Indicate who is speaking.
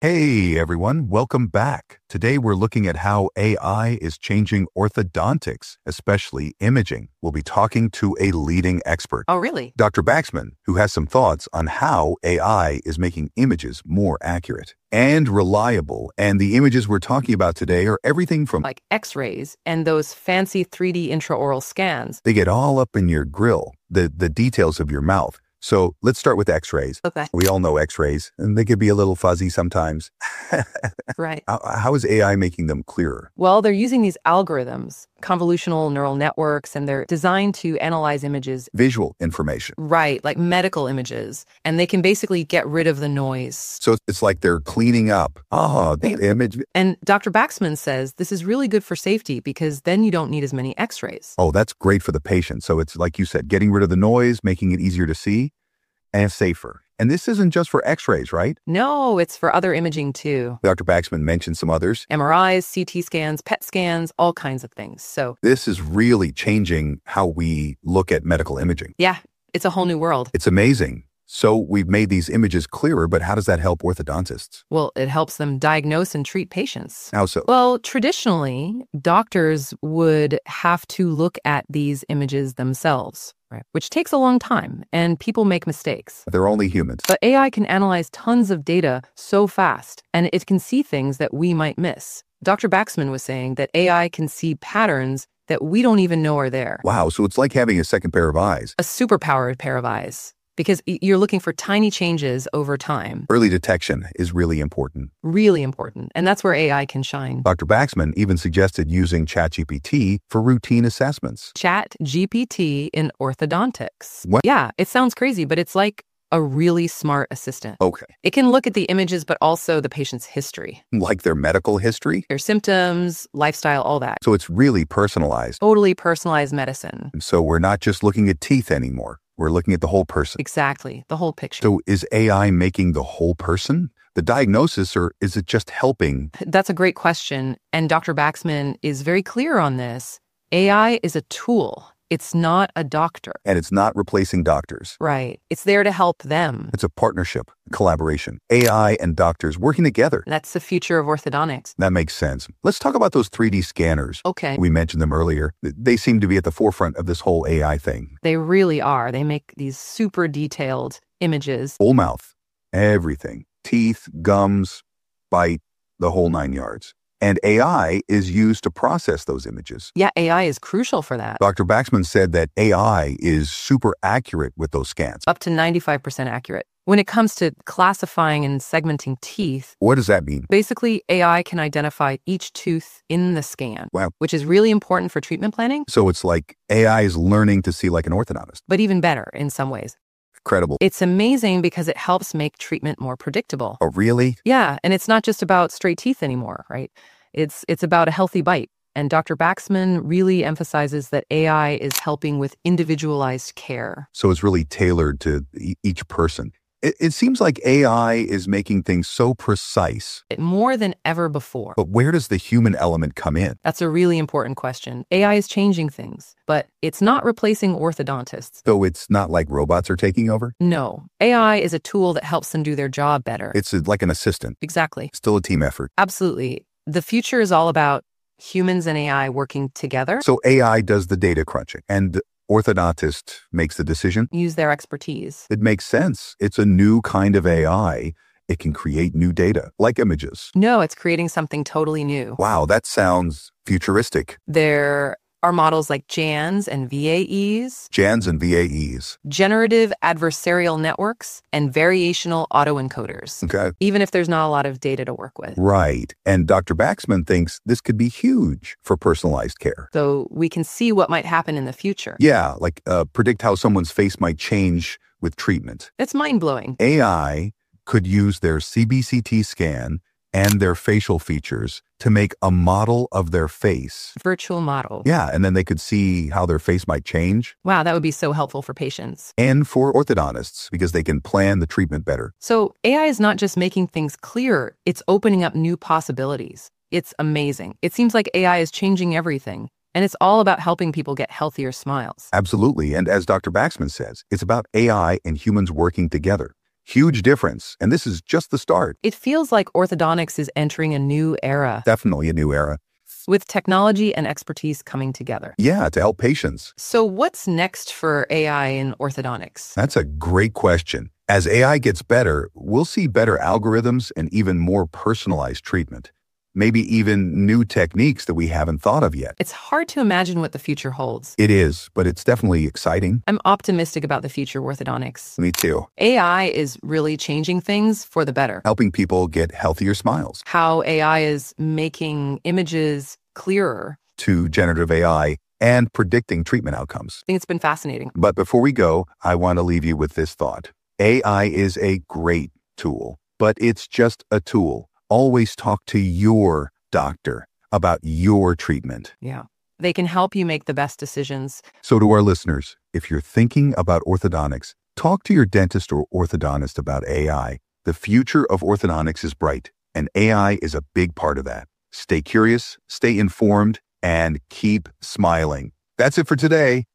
Speaker 1: Hey everyone, welcome back. Today we're looking at how AI is changing orthodontics, especially imaging. We'll be talking to a leading expert,
Speaker 2: Oh, really?
Speaker 1: Dr. Baxman, who has some thoughts on how AI is making images more accurate and reliable. And the images we're talking about today are everything from
Speaker 2: Like X-rays and those fancy 3D intraoral scans.
Speaker 1: they get all up in your grill, the details of your mouth. So let's start with X-rays.
Speaker 2: Okay.
Speaker 1: We all know X-rays, and they can be a little fuzzy sometimes.
Speaker 2: Right.
Speaker 1: How is AI making them clearer?
Speaker 2: Well, they're using these algorithms, convolutional neural networks, and they're designed to analyze images,
Speaker 1: Visual information.
Speaker 2: right, like medical images, and they can basically get rid of the noise.
Speaker 1: So it's like they're cleaning up. Oh, that image.
Speaker 2: And Dr. Baxman says this is really good for safety because then you don't need as many X-rays.
Speaker 1: Oh, that's great for the patient. So it's like you said, getting rid of the noise, making it easier to see and safer. And this isn't just for X-rays, right?
Speaker 2: No, it's for other imaging too.
Speaker 1: Dr. Baxman mentioned some others.
Speaker 2: MRIs, CT scans, PET scans, all kinds of things. So
Speaker 1: This is really changing how we look at medical imaging.
Speaker 2: yeah, it's a whole new world.
Speaker 1: It's amazing. So we've made these images clearer, but how does that help orthodontists?
Speaker 2: Well, it helps them diagnose and treat patients.
Speaker 1: How so?
Speaker 2: Well, traditionally, doctors would have to look at these images themselves, right, which takes a long time, and people make mistakes.
Speaker 1: They're only humans.
Speaker 2: But AI can analyze tons of data so fast, and it can see things that we might miss. Dr. Baxman was saying that AI can see patterns that we don't even know are there.
Speaker 1: Wow, so it's like having a second pair of eyes.
Speaker 2: A superpowered pair of eyes, because you're looking for tiny changes over time.
Speaker 1: Early detection is really important.
Speaker 2: Really important, and that's where AI can shine.
Speaker 1: Dr. Baxman even suggested using ChatGPT for routine assessments.
Speaker 2: Chat GPT in orthodontics.
Speaker 1: What?
Speaker 2: Yeah, it sounds crazy, but it's like a really smart assistant.
Speaker 1: Okay.
Speaker 2: It can look at the images, but also the patient's history,
Speaker 1: Like their medical history?
Speaker 2: their symptoms, lifestyle, all that.
Speaker 1: So it's really personalized.
Speaker 2: Totally personalized medicine.
Speaker 1: So we're not just looking at teeth anymore. We're looking at the whole person.
Speaker 2: Exactly, the whole picture.
Speaker 1: So is AI making the whole person the diagnosis, or is it just helping?
Speaker 2: That's a great question, and Dr. Baxman is very clear on this. AI is a tool. It's not a doctor.
Speaker 1: And it's not replacing doctors.
Speaker 2: Right. It's there to help them.
Speaker 1: It's a partnership, collaboration. AI and doctors working together.
Speaker 2: That's the future of orthodontics.
Speaker 1: That makes sense. Let's talk about those 3D scanners.
Speaker 2: Okay.
Speaker 1: We mentioned them earlier. They seem to be at the forefront of this whole AI thing.
Speaker 2: They really are. They make these super detailed images.
Speaker 1: Whole mouth, everything. Teeth, gums, bite, the whole 9 yards. And AI is used to process those images.
Speaker 2: Yeah, AI is crucial for that.
Speaker 1: Dr. Baxman said that AI is super accurate with those scans.
Speaker 2: Up to 95% accurate. When it comes to classifying and segmenting teeth,
Speaker 1: What does that mean?
Speaker 2: basically AI can identify each tooth in the scan,
Speaker 1: Wow.
Speaker 2: which is really important for treatment planning,
Speaker 1: So it's like AI is learning to see like an orthodontist.
Speaker 2: but even better in some ways.
Speaker 1: Incredible.
Speaker 2: It's amazing because it helps make treatment more predictable.
Speaker 1: Oh, really?
Speaker 2: Yeah, and it's not just about straight teeth anymore, right? It's about a healthy bite. And Dr. Baxman really emphasizes that AI is helping with individualized care.
Speaker 1: So it's really tailored to each person. It seems like AI is making things so precise,
Speaker 2: More than ever before.
Speaker 1: but where does the human element come in?
Speaker 2: That's a really important question. AI is changing things, but it's not replacing orthodontists.
Speaker 1: So it's not like robots are taking over?
Speaker 2: No, AI is a tool that helps them do their job better.
Speaker 1: It's like an assistant,
Speaker 2: Exactly.
Speaker 1: still a team effort.
Speaker 2: Absolutely. The future is all about humans and AI working together,
Speaker 1: So AI does the data crunching and the orthodontist makes the decision.
Speaker 2: use their expertise.
Speaker 1: It makes sense. It's a new kind of AI. It can create new data, like images.
Speaker 2: No, it's creating something totally new.
Speaker 1: Wow, that sounds futuristic.
Speaker 2: There are models like JANs and VAEs,
Speaker 1: JANs and VAEs.
Speaker 2: generative adversarial networks, and variational autoencoders,
Speaker 1: Okay.
Speaker 2: even if there's not a lot of data to work with.
Speaker 1: Right. And Dr. Baxman thinks this could be huge for personalized care.
Speaker 2: So we can see what might happen in the future.
Speaker 1: Yeah, like predict how someone's face might change with treatment.
Speaker 2: It's mind-blowing.
Speaker 1: AI could use their CBCT scan and their facial features to make a model of their face.
Speaker 2: Virtual model.
Speaker 1: Yeah, and then they could see how their face might change.
Speaker 2: Wow, that would be so helpful for patients.
Speaker 1: And for orthodontists, because they can plan the treatment better.
Speaker 2: So AI is not just making things clearer, it's opening up new possibilities. It's amazing. It seems like AI is changing everything, and it's all about helping people get healthier smiles.
Speaker 1: Absolutely. And as Dr. Baxman says, it's about AI and humans working together. Huge difference, and this is just the start.
Speaker 2: It feels like orthodontics is entering a new era,
Speaker 1: Definitely a new era.
Speaker 2: with technology and expertise coming together.
Speaker 1: Yeah, to help patients.
Speaker 2: So what's next for AI in orthodontics?
Speaker 1: That's a great question. As AI gets better, we'll see better algorithms and even more personalized treatment. Maybe even new techniques that we haven't thought of yet.
Speaker 2: It's hard to imagine what the future holds.
Speaker 1: It is, but it's definitely exciting.
Speaker 2: I'm optimistic about the future of orthodontics.
Speaker 1: Me too.
Speaker 2: AI is really changing things for the better.
Speaker 1: Helping people get healthier smiles.
Speaker 2: How AI is making images clearer.
Speaker 1: To generative AI and predicting treatment outcomes.
Speaker 2: I think it's been fascinating.
Speaker 1: But before we go, I want to leave you with this thought. AI is a great tool, but it's just a tool. Always talk to your doctor about your treatment.
Speaker 2: Yeah. They can help you make the best decisions.
Speaker 1: So to our listeners, if you're thinking about orthodontics, talk to your dentist or orthodontist about AI. The future of orthodontics is bright, and AI is a big part of that. Stay curious, stay informed, and keep smiling. That's it for today.